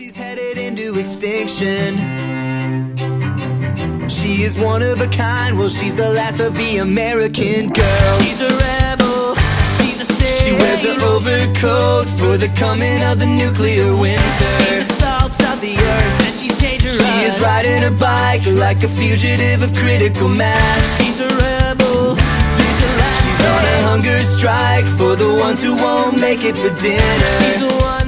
She's headed into extinction. She is one of a kind, well, she's the last of the American girls. She's a rebel, she's a saint. She wears an overcoat for the coming of the nuclear winter. She's the salt of the earth, and she's dangerous. She is riding her bike like a fugitive of critical mass. She's a rebel, vigilante. She's on a hunger strike for the ones who won't make it for dinner. She's the one